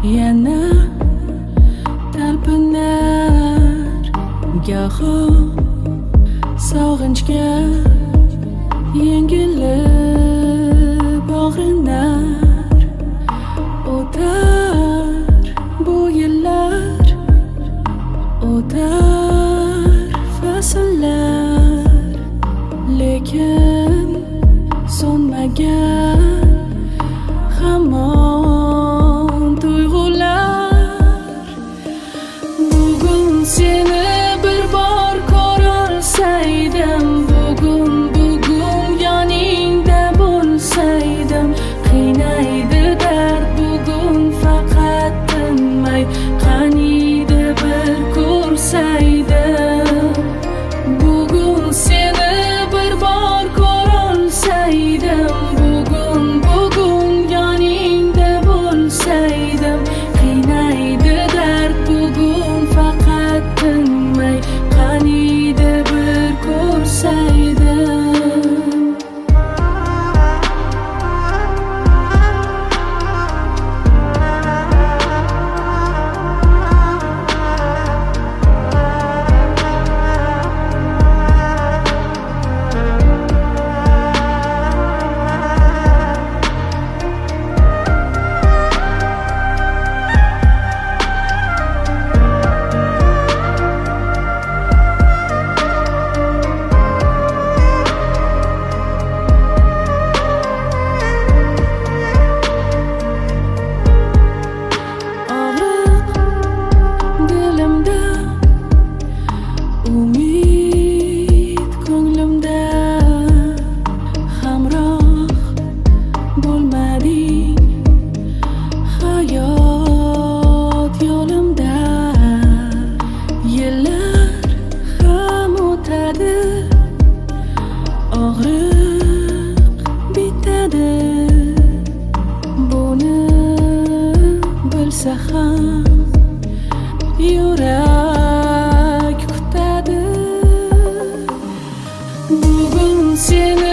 yana talpinar goho sog'inchga yengilib og'rinar. O'tar bu yillar, o'tar fasllar, lekin so'nmagan hamon tuyg'ular. Bugun seni bir bor ko'rolsaydim, bugun yoningda bo'lsaydim, qiynaydi dard bugun faqat tinmay, qaniydi bir ko'rsaydim. Bugun seni bir bor ko'rolsaydim, bugun yoningda bo'lsaydim, qiynaydi dard bugun faqat tinmay, qaniydi bir ko'rsaydim. Og'riq bitadi, buni bilsa ham yurak kutadi. Bugun seni